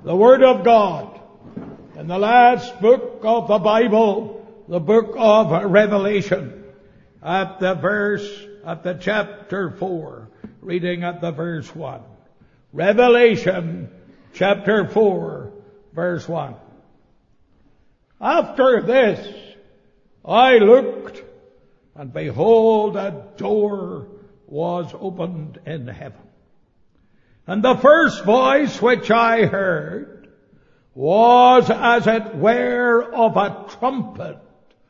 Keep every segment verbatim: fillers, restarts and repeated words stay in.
the Word of God in the last book of the Bible, the book of Revelation, at the verse, at the chapter four, reading at the verse one. Revelation chapter four, verse one. After this, I looked, and behold, a door was opened in heaven. And the first voice which I heard was as it were of a trumpet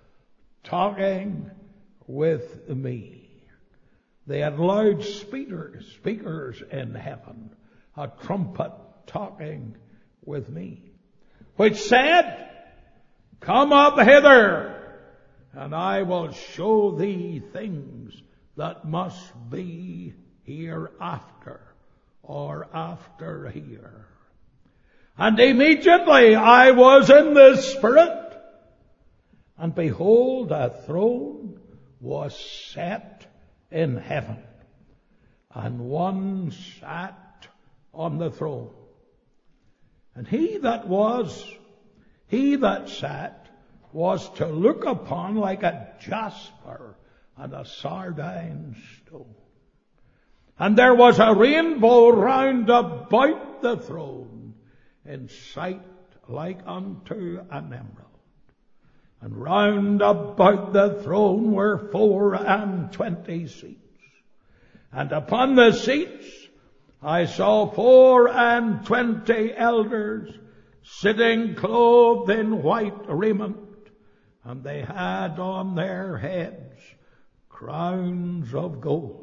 talking with me. They had loud speakers, speakers in heaven, a trumpet talking with me, which said, Come up hither, and I will show thee things that must be hereafter, or after here. And immediately I was in the Spirit, and behold, a throne was set in heaven, and one sat on the throne. And he that was, he that sat, was to look upon like a jasper and a sardine stone. And there was a rainbow round about the throne, in sight like unto an emerald. And round about the throne were four and twenty seats. And upon the seats I saw four and twenty elders sitting clothed in white raiment, and they had on their heads crowns of gold.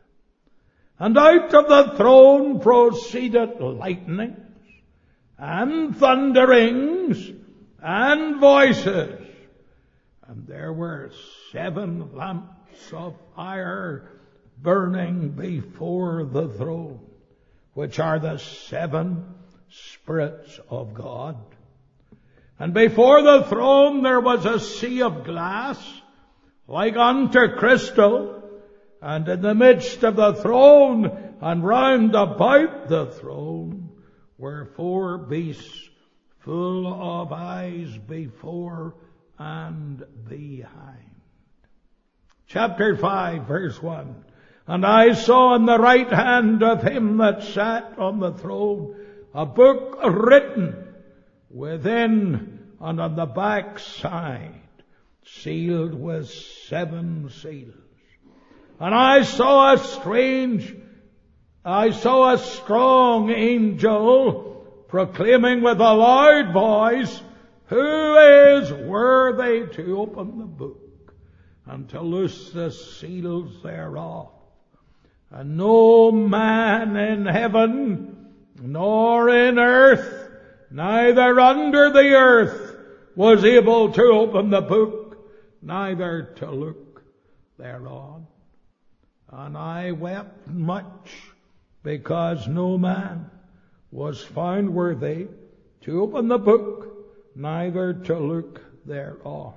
And out of the throne proceeded lightnings, and thunderings, and voices. And there were seven lamps of fire burning before the throne, which are the seven spirits of God. And before the throne there was a sea of glass, like unto crystal, and in the midst of the throne and round about the throne were four beasts full of eyes before and behind. Chapter five, verse one. And I saw in the right hand of him that sat on the throne a book written within and on the back side, sealed with seven seals. And I saw a strange, I saw a strong angel proclaiming with a loud voice, Who is worthy to open the book and to loose the seals thereof? And no man in heaven, nor in earth, neither under the earth, was able to open the book, neither to look thereon. And I wept much, because no man was found worthy to open the book, neither to look thereon.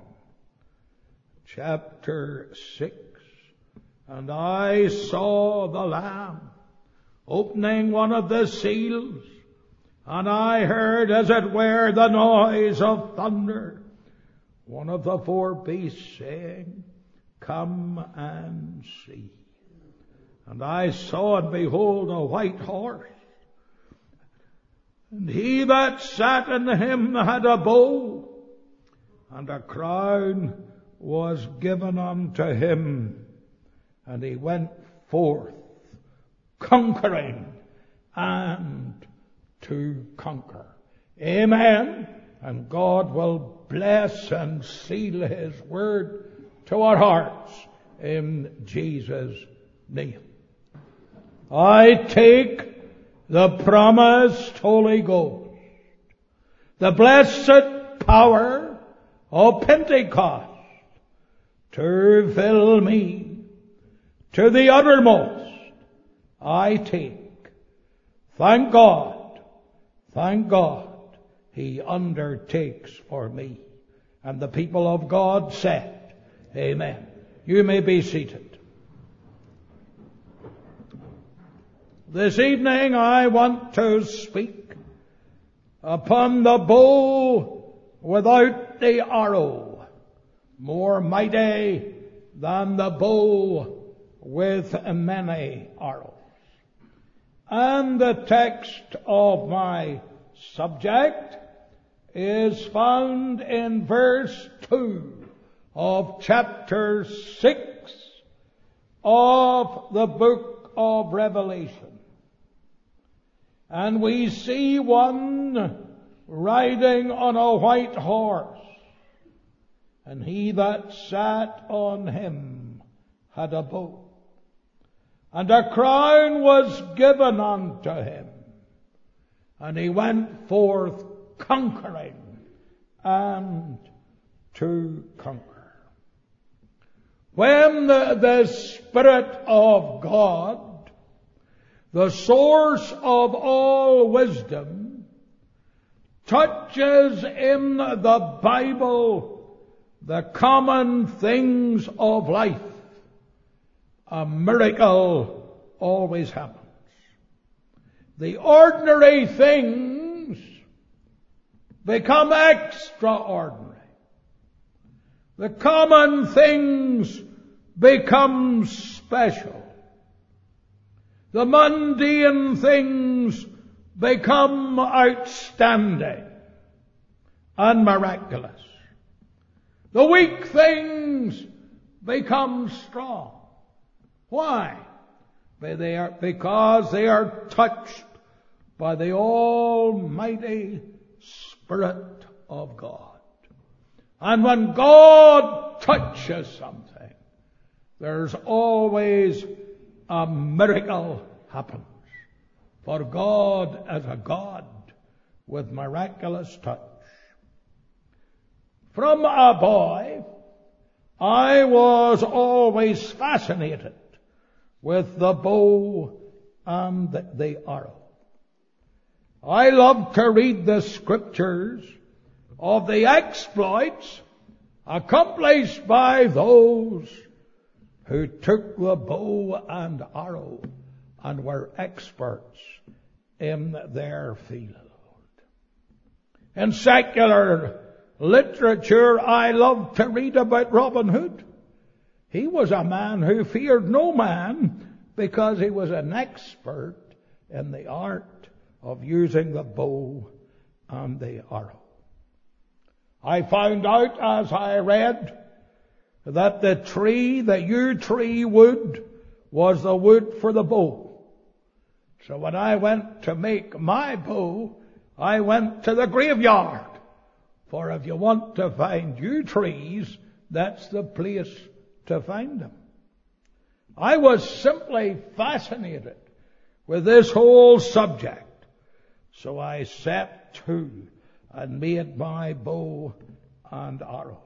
Chapter six. And I saw the Lamb opening one of the seals, and I heard as it were the noise of thunder, one of the four beasts saying, Come and see. And I saw, and behold, a white horse, and he that sat in him had a bow, and a crown was given unto him, and he went forth conquering and to conquer. Amen. And God will bless and seal His word to our hearts in Jesus' name. I take the promised Holy Ghost, the blessed power of Pentecost, to fill me to the uttermost. I take. Thank God, thank God, He undertakes for me. And the people of God said, Amen. You may be seated. This evening I want to speak upon the bow without the arrow, more mighty than the bow with many arrows. And the text of my subject is found in verse two of chapter six of the book of Revelation. And we see one riding on a white horse, and he that sat on him had a bow, and a crown was given unto him, and he went forth conquering and to conquer. When the, the Spirit of God, the source of all wisdom, touches in the Bible the common things of life, a miracle always happens. The ordinary things become extraordinary. The common things become special. The mundane things become outstanding and miraculous. The weak things become strong. Why? They are, because they are touched by the Almighty Spirit of God. And when God touches something, there's always a miracle happens. For God is a God with miraculous touch. From a boy, I was always fascinated with the bow and the arrow. I loved to read the scriptures of the exploits accomplished by those who took the bow and arrow and were experts in their field. In secular literature, I loved to read about Robin Hood. He was a man who feared no man because he was an expert in the art of using the bow and the arrow. I found out as I read that the tree, the yew tree wood, was the wood for the bow. So when I went to make my bow, I went to the graveyard. For if you want to find yew trees, that's the place to find them. I was simply fascinated with this whole subject. So I set to and made my bow and arrows.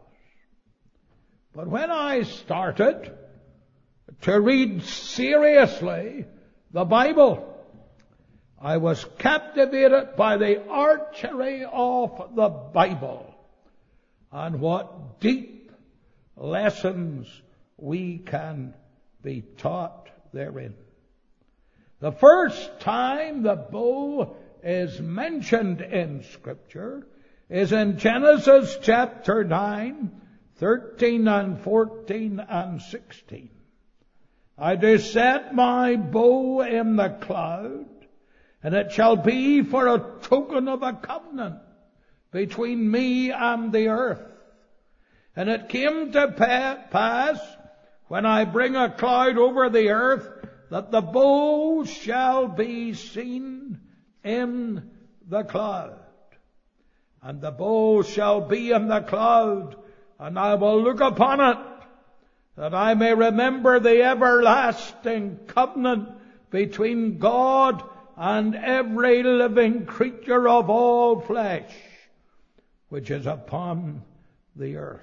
But when I started to read seriously the Bible, I was captivated by the archery of the Bible and what deep lessons we can be taught therein. The first time the bow is mentioned in Scripture is in Genesis chapter nine, thirteen and fourteen and sixteen. I do set my bow in the cloud, and it shall be for a token of a covenant between me and the earth. And it came to pass, when I bring a cloud over the earth, that the bow shall be seen in the cloud. And the bow shall be in the cloud, and I will look upon it, that I may remember the everlasting covenant between God and every living creature of all flesh, which is upon the earth.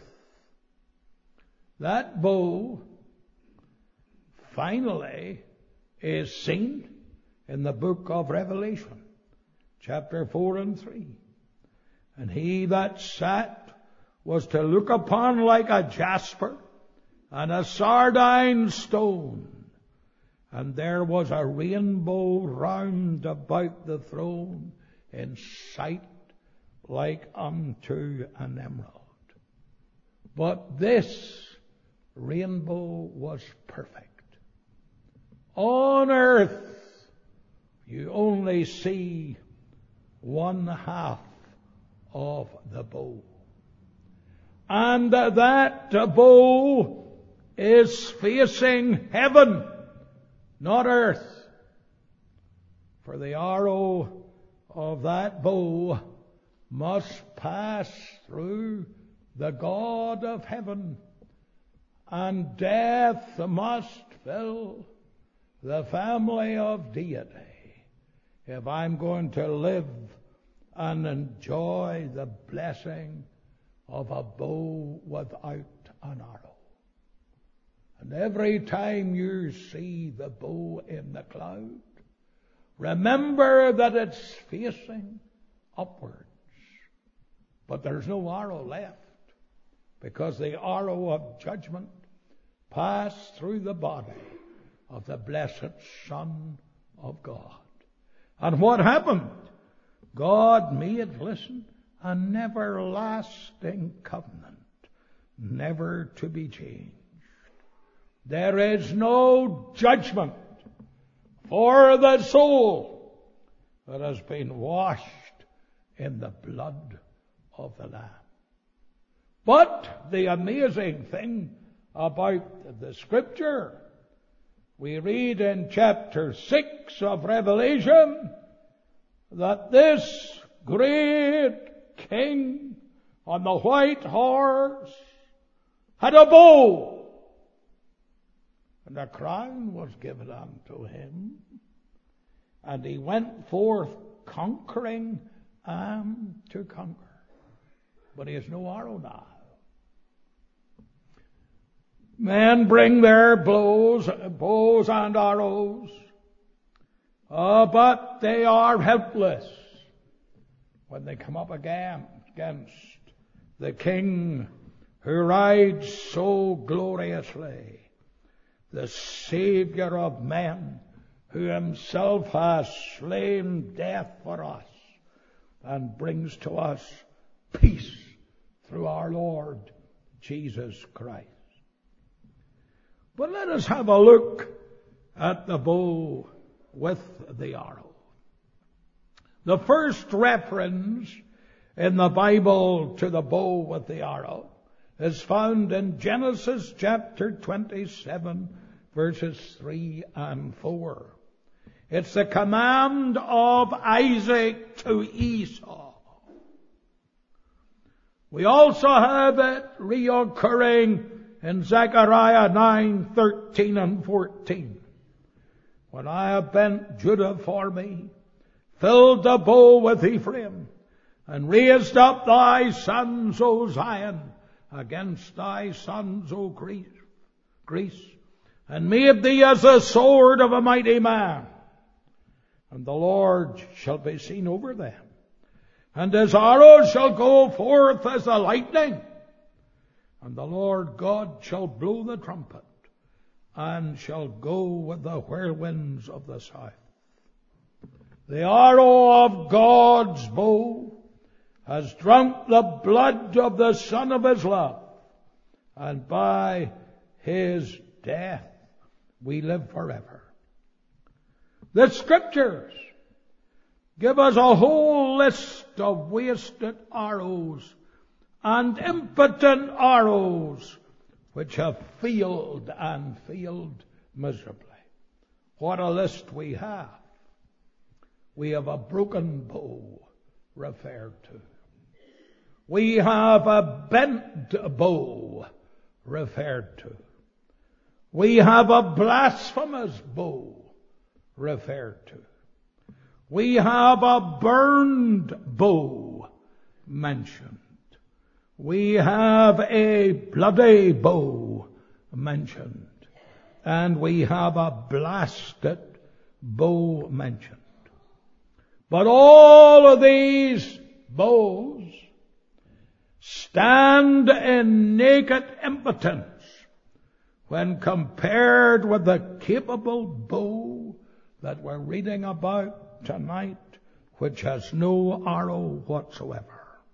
That bow, finally, is seen in the book of Revelation, chapter four and three. And he that sat was to look upon like a jasper and a sardine stone. And there was a rainbow round about the throne in sight like unto an emerald. But this rainbow was perfect. On earth, you only see one half of the bow. And that bow is facing heaven, not earth. For the arrow of that bow must pass through the God of heaven, and death must fill the family of deity if I'm going to live and enjoy the blessing of a bow without an arrow. And every time you see the bow in the cloud, remember that it's facing upwards. But there's no arrow left, because the arrow of judgment passed through the body of the blessed Son of God. And what happened? God made, listen, an everlasting covenant, never to be changed. There is no judgment for the soul that has been washed in the blood of the Lamb. But the amazing thing about the Scripture, we read in chapter six of Revelation that this great king on the white horse had a bow, and a crown was given unto him, and he went forth conquering and to conquer. But he has no arrow now. Men bring their bows, bows and arrows, uh, but they are helpless when they come up again against the King who rides so gloriously, the Savior of men, who himself has slain death for us and brings to us peace through our Lord Jesus Christ. But let us have a look at the bow with the arrow. The first reference in the Bible to the bow with the arrow is found in Genesis chapter twenty-seven, verses three and four. It's the command of Isaac to Esau. We also have it reoccurring in Zechariah nine, thirteen and fourteen. When I have bent Judah for me, filled the bow with Ephraim, and raised up thy sons, O Zion, against thy sons, O Greece, Greece, and made thee as the sword of a mighty man. And the Lord shall be seen over them, and his arrows shall go forth as the lightning, and the Lord God shall blow the trumpet, and shall go with the whirlwinds of the south. The arrow of God's bow has drunk the blood of the Son of his love, and by his death we live forever. The Scriptures give us a whole list of wasted arrows and impotent arrows which have failed and failed miserably. What a list we have. We have a broken bow referred to. We have a bent bow referred to. We have a blasphemous bow referred to. We have a burned bow mentioned. We have a bloody bow mentioned. And we have a blasted bow mentioned. But all of these bows stand in naked impotence when compared with the capable bow that we're reading about tonight, which has no arrow whatsoever.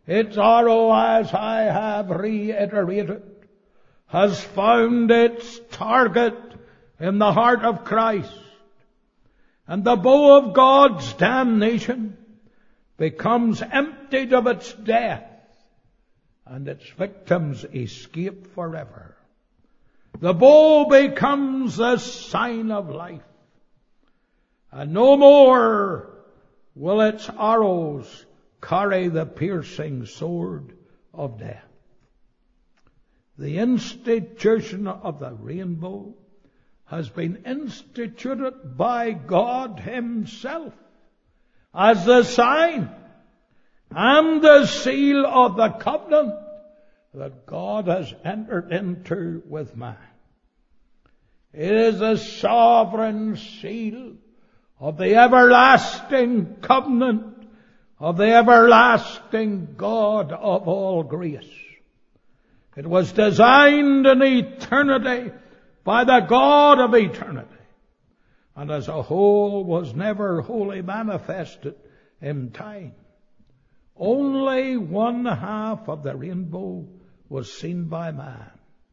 Its arrow, as I have reiterated, has found its target in the heart of Christ. And the bow of God's damnation becomes emptied of its death, and its victims escape forever. The bow becomes the sign of life, and no more will its arrows carry the piercing sword of death. The institution of the rainbow has been instituted by God Himself as the sign and the seal of the covenant that God has entered into with man. It is the sovereign seal of the everlasting covenant of the everlasting God of all grace. It was designed in eternity by the God of eternity, and as a whole was never wholly manifested in time. Only one half of the rainbow was seen by man.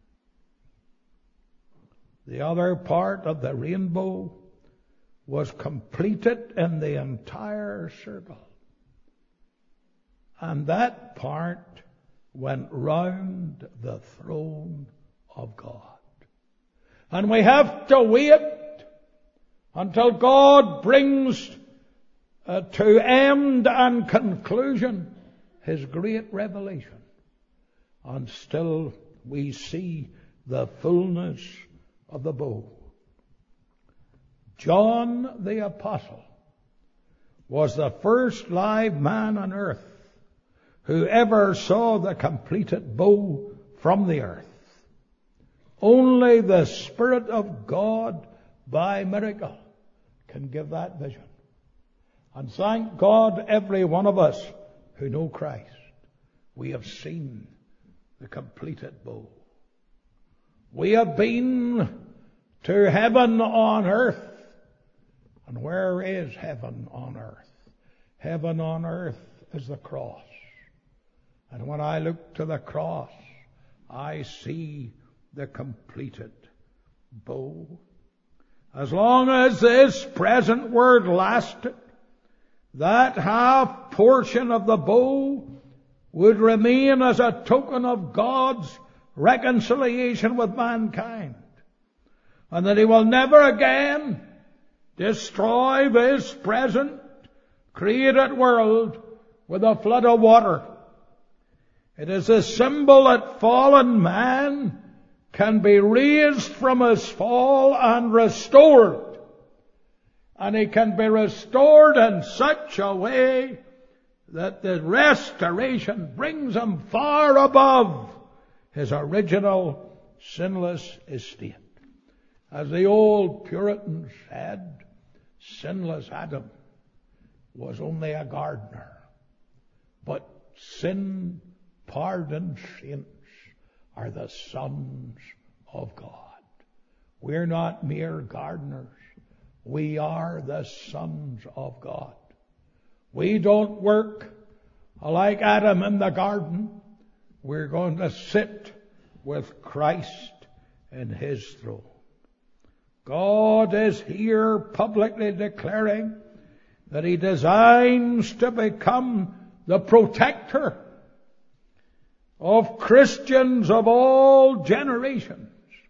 The other part of the rainbow was completed in the entire circle. And that part went round the throne of God. And we have to wait until God brings uh, to end and conclusion His great revelation. And still we see the fullness of the bow. John the Apostle was the first live man on earth who ever saw the completed bow from the earth. Only the Spirit of God by miracle can give that vision. And thank God, every one of us who know Christ, we have seen the completed bow. We have been to heaven on earth. And where is heaven on earth? Heaven on earth is the cross. And when I look to the cross, I see the completed bow. As long as this present world lasted, that half portion of the bow would remain as a token of God's reconciliation with mankind. And that He will never again destroy this present created world with a flood of water. It is a symbol that fallen man can be raised from his fall and restored. And he can be restored in such a way that the restoration brings him far above his original sinless estate. As the old Puritans said, sinless Adam was only a gardener, but sin pardoned saints are the sons of God. We're not mere gardeners. We are the sons of God. We don't work like Adam in the garden. We're going to sit with Christ in His throne. God is here publicly declaring that He designs to become the protector of Christians of all generations.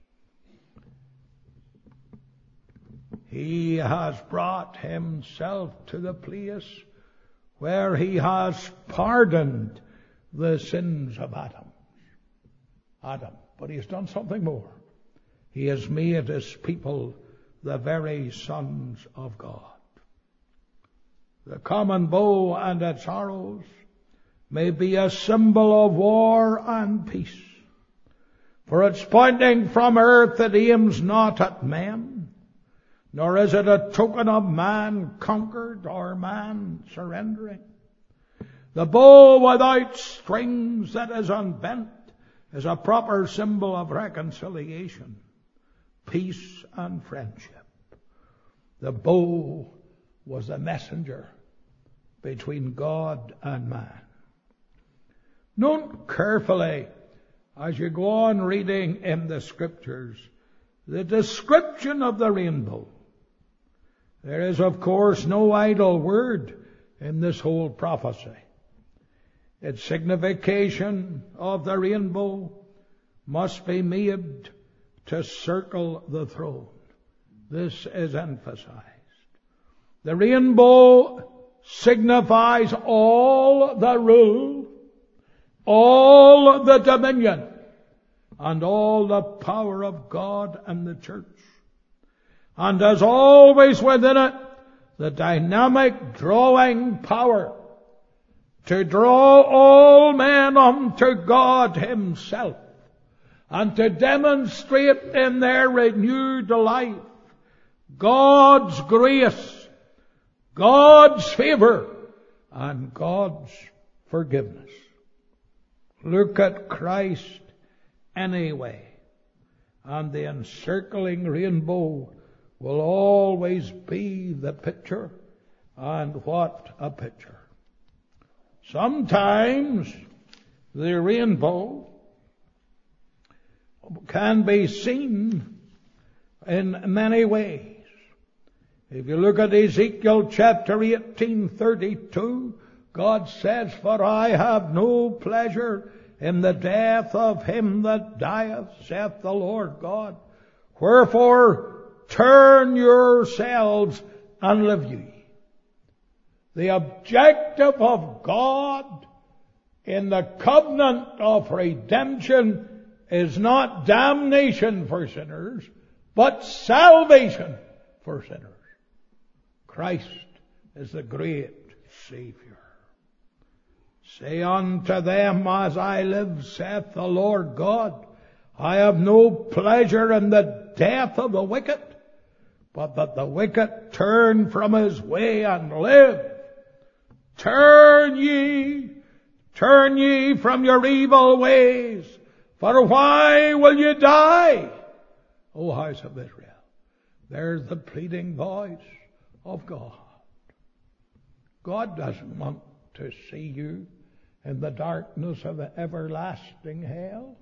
He has brought Himself to the place where He has pardoned the sins of Adam. Adam. But He has done something more. He has made His people the very sons of God. The common bow and its arrows may be a symbol of war and peace. For it's pointing from earth, it aims not at men, nor is it a token of man conquered or man surrendering. The bow without strings that is unbent is a proper symbol of reconciliation, peace and friendship. The bow was the messenger between God and man. Note carefully, as you go on reading in the Scriptures, the description of the rainbow. There is, of course, no idle word in this whole prophecy. Its signification of the rainbow must be made to circle the throne. This is emphasized. The rainbow signifies all the rule, all the dominion, and all the power of God and the church. And as always within it, the dynamic drawing power to draw all men unto God Himself, and to demonstrate in their renewed life God's grace, God's favor, and God's forgiveness. Look at Christ anyway, and the encircling rainbow will always be the picture, and what a picture. Sometimes the rainbow can be seen in many ways. If you look at Ezekiel chapter eighteen thirty-two, God says, "For I have no pleasure in the death of him that dieth, saith the Lord God. Wherefore turn yourselves and live ye." The objective of God in the covenant of redemption is not damnation for sinners, but salvation for sinners. Christ is the great Savior. Say unto them, "As I live, saith the Lord God, I have no pleasure in the death of the wicked, but that the wicked turn from his way and live. Turn ye, turn ye from your evil ways, for why will you die, O house of Israel?" There's the pleading voice of God. God doesn't want to see you in the darkness of the everlasting hell.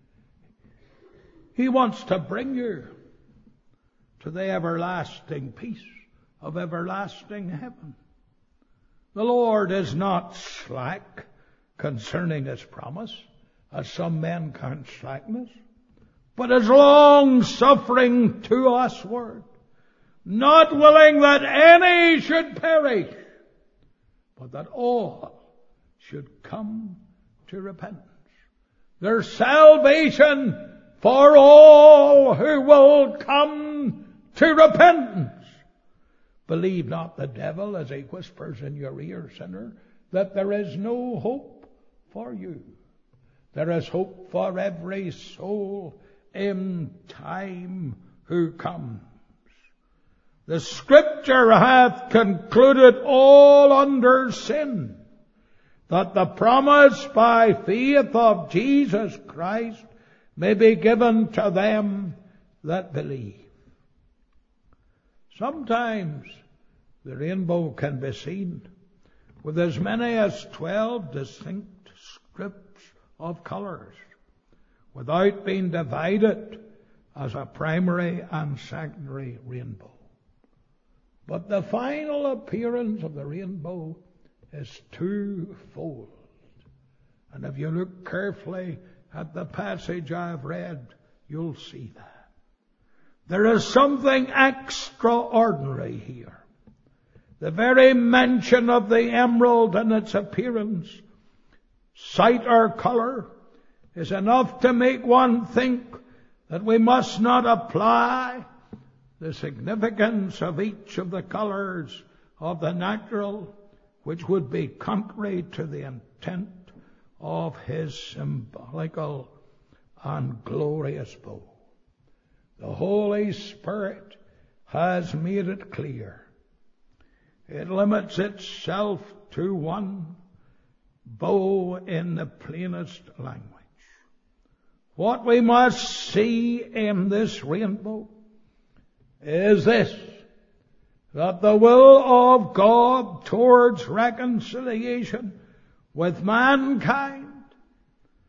He wants to bring you to the everlasting peace of everlasting heaven. The Lord is not slack concerning His promise, as some men count slackness, but is long-suffering to usward, not willing that any should perish, but that all should come to repentance. There's salvation for all who will come to repentance. Believe not the devil as he whispers in your ear, sinner, that there is no hope for you. There is hope for every soul in time who comes. The Scripture hath concluded all under sin, that the promise by faith of Jesus Christ may be given to them that believe. Sometimes the rainbow can be seen with as many as twelve distinct strips of colours, without being divided as a primary and secondary rainbow. But the final appearance of the rainbow is twofold. And if you look carefully at the passage I've read, you'll see that. There is something extraordinary here. The very mention of the emerald and its appearance, sight or colour, is enough to make one think that we must not apply the significance of each of the colours of the natural, which would be contrary to the intent of His symbolical and glorious bow. The Holy Spirit has made it clear. It limits itself to one bow in the plainest language. What we must see in this rainbow is this, that the will of God towards reconciliation with mankind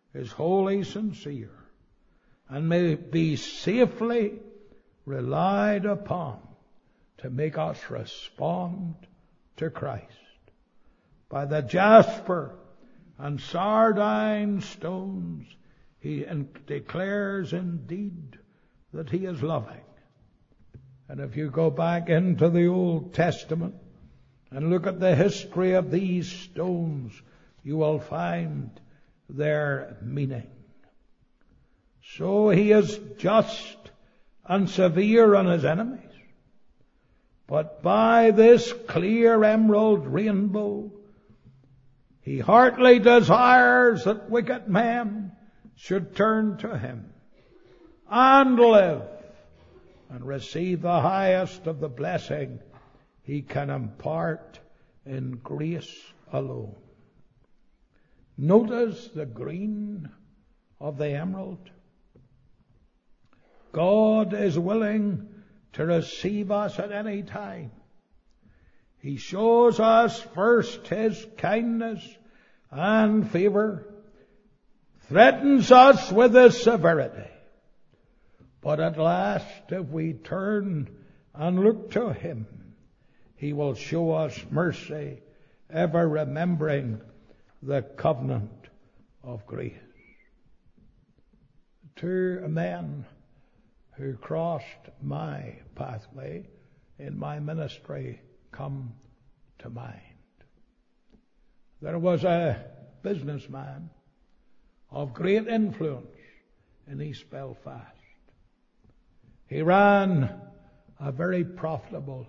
is wholly sincere and may be safely relied upon to make us respond to Christ. By the jasper and sardine stones, he declares indeed that he is loving. And if you go back into the Old Testament and look at the history of these stones, you will find their meaning. So he is just and severe on his enemies. But by this clear emerald rainbow, he heartily desires that wicked men should turn to him and live and receive the highest of the blessing he can impart in grace alone. Notice the green of the emerald. God is willing to receive us at any time. He shows us first his kindness and favor, threatens us with his severity. But at last, if we turn and look to him, he will show us mercy, ever remembering the covenant of grace. Two men who crossed my pathway in my ministry come to mind. There was a businessman of great influence in East Belfast. He ran a very profitable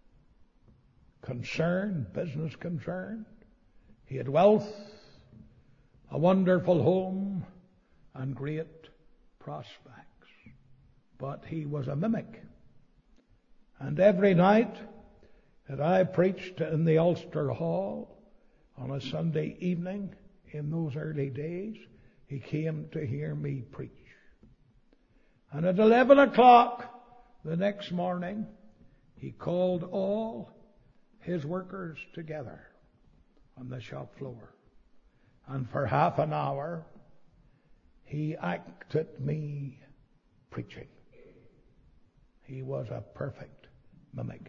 concern, business concern. He had wealth, a wonderful home, and great prospects. But he was a mimic. And every night that I preached in the Ulster Hall on a Sunday evening in those early days, he came to hear me preach. And at eleven o'clock the next morning, he called all his workers together on the shop floor. And for half an hour, he acted me preaching. He was a perfect mimic.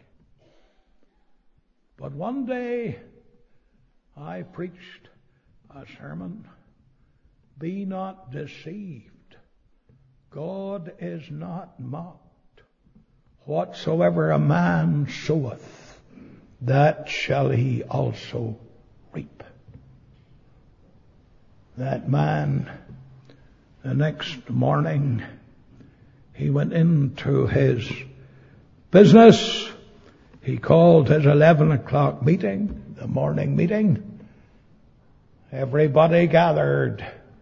But one day, I preached a sermon, "Be not deceived. God is not mocked. Whatsoever a man soweth, that shall he also reap." That man, the next morning, he went into his business. He called his eleven o'clock meeting, the morning meeting. Everybody gathered.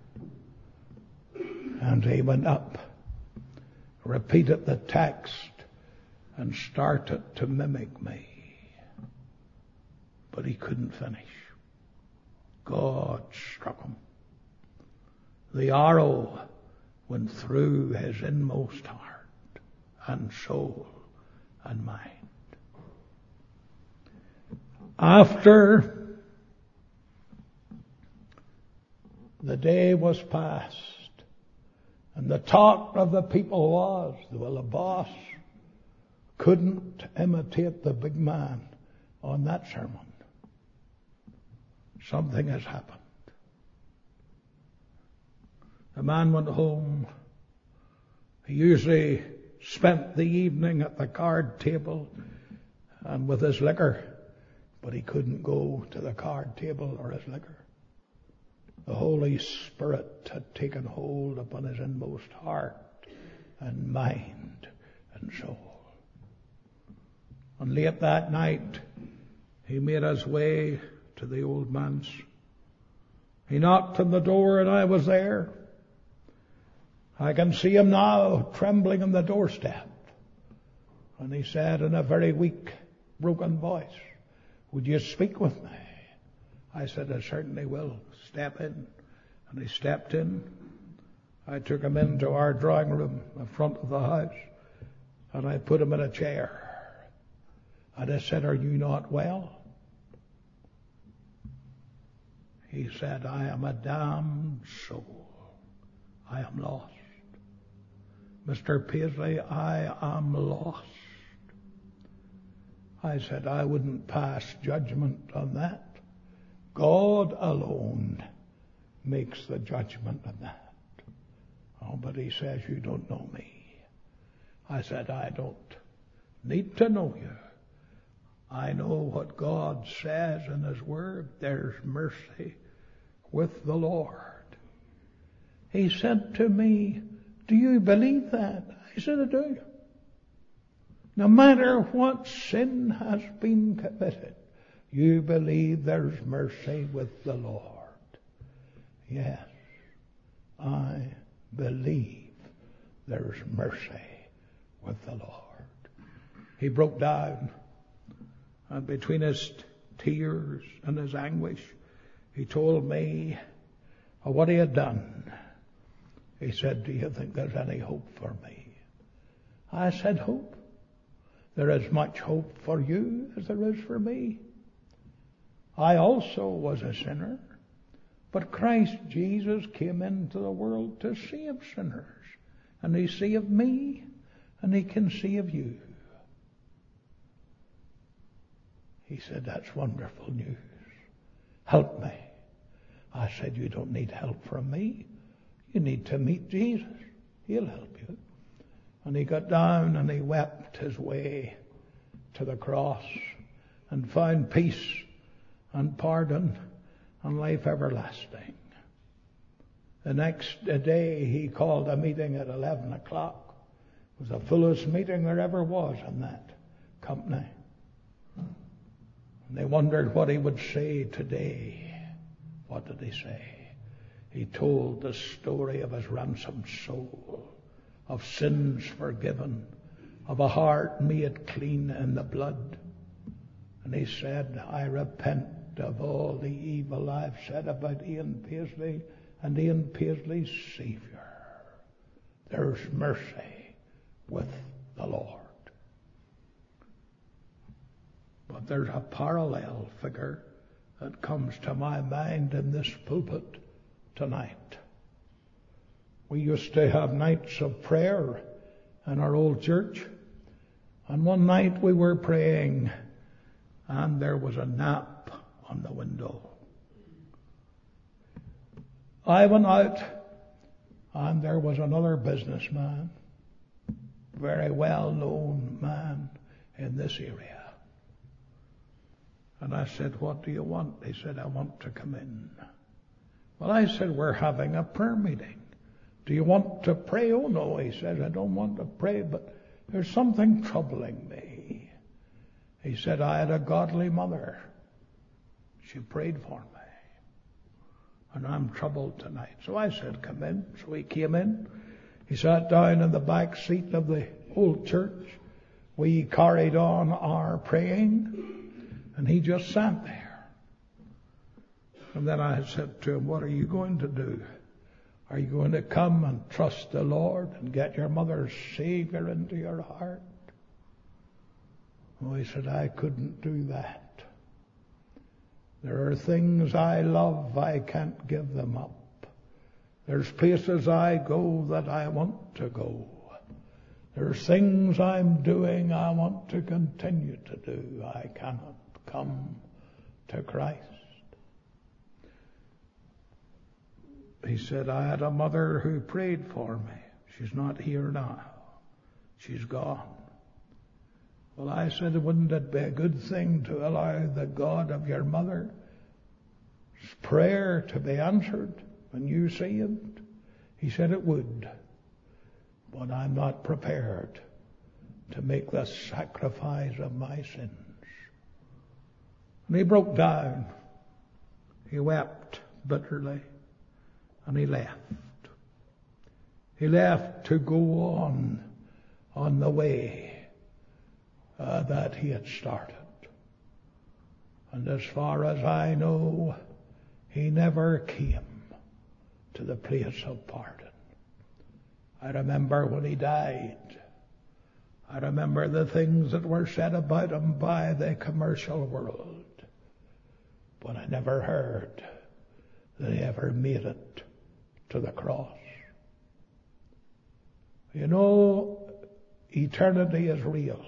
And he went up, repeated the text, and started to mimic me. But he couldn't finish. God struck him. The arrow went through his inmost heart and soul and mind. After the day was past, and the talk of the people was, well, the boss couldn't imitate the big man on that sermon. Something has happened. The man went home. He usually spent the evening at the card table and with his liquor, but he couldn't go to the card table or his liquor. The Holy Spirit had taken hold upon his inmost heart and mind and soul. And late that night, he made his way to the old manse. He knocked on the door and I was there. I can see him now trembling on the doorstep. And he said in a very weak, broken voice, "Would you speak with me?" I said, "I certainly will. Step in." And he stepped in. I took him into our drawing room in front of the house, and I put him in a chair. And I said, "Are you not well?" He said, "I am a damned soul." I am lost. Mister Paisley, I am lost. I said I wouldn't pass judgment on that. God alone makes the judgment on that. Oh, but he says, you don't know me. I said, I don't need to know you. I know what God says in His Word. There's mercy with the Lord. He said to me, do you believe that? I said, I do. No matter what sin has been committed, you believe there's mercy with the Lord. Yes, I believe there's mercy with the Lord. He broke down, and between his tears and his anguish, he told me what he had done. He said, do you think there's any hope for me? I said, hope? There is much hope for you as there is for me. I also was a sinner, but Christ Jesus came into the world to save sinners. And He saved me, and He can save you. He said, that's wonderful news. Help me. I said, you don't need help from me. You need to meet Jesus. He'll help you. And he got down and he wept his way to the cross and found peace and pardon and life everlasting. The next day he called a meeting at eleven o'clock. It was the fullest meeting there ever was in that company. And they wondered what he would say today. What did he say? He told the story of his ransomed soul, of sins forgiven, of a heart made clean in the blood. And he said, I repent of all the evil I've said about Ian Paisley and Ian Paisley's Savior. There's mercy with the Lord. But there's a parallel figure that comes to my mind in this pulpit tonight. We used to have nights of prayer in our old church, and one night we were praying, and there was a nap on the window. I went out, and there was another businessman, very well-known man in this area. And I said, what do you want? He said, I want to come in. Well, I said, we're having a prayer meeting. Do you want to pray? Oh, no, he said, I don't want to pray, but there's something troubling me. He said, I had a godly mother. She prayed for me. And I'm troubled tonight. So I said, come in. So he came in. He sat down in the back seat of the old church. We carried on our praying, and he just sat there. And then I said to him, what are you going to do? Are you going to come and trust the Lord and get your mother's Savior into your heart? Oh, he said, I couldn't do that. There are things I love, I can't give them up. There's places I go that I want to go. There's things I'm doing I want to continue to do. I cannot come to Christ. He said, I had a mother who prayed for me. She's not here now. She's gone. Well, I said, wouldn't it be a good thing to allow the God of your mother's prayer to be answered when you saved? He said it would. But I'm not prepared to make the sacrifice of my sins. And he broke down. He wept bitterly. And he left. He left to go on on the way uh, that he had started. And as far as I know, he never came to the place of pardon. I remember when he died. I remember the things that were said about him by the commercial world. But I never heard that he ever made it to the cross. You know, eternity is real.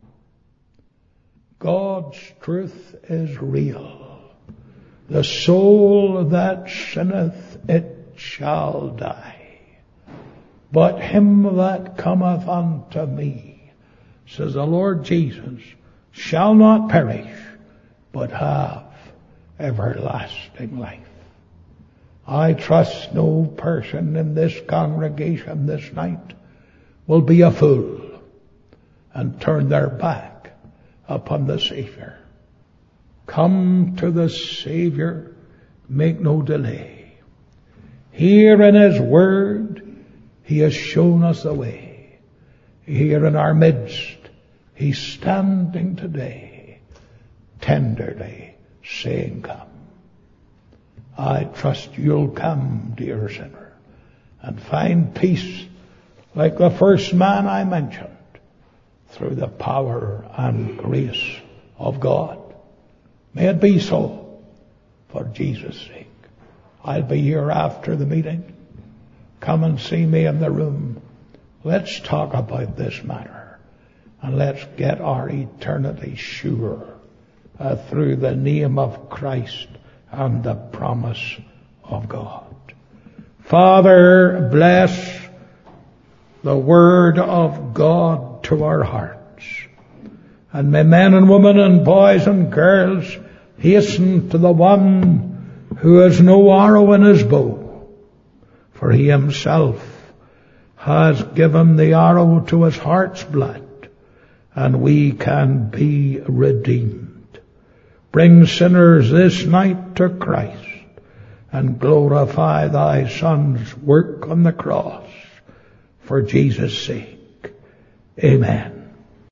God's truth is real. The soul that sinneth, it shall die. But him that cometh unto me, says the Lord Jesus, shall not perish, but have everlasting life. I trust no person in this congregation this night will be a fool and turn their back upon the Savior. Come to the Savior, make no delay. Here in His Word, He has shown us the way. Here in our midst, He's standing today, tenderly saying, come. I trust you'll come, dear sinner, and find peace like the first man I mentioned, through the power and grace of God. May it be so, for Jesus' sake. I'll be here after the meeting. Come and see me in the room. Let's talk about this matter, and let's get our eternity sure uh, through the name of Christ and the promise of God. Father, bless the word of God to our hearts. And may men and women and boys and girls hasten to the one who has no arrow in his bow, for he himself has given the arrow to his heart's blood, and we can be redeemed. Bring sinners this night to Christ, and glorify thy Son's work on the cross, for Jesus' sake. Amen.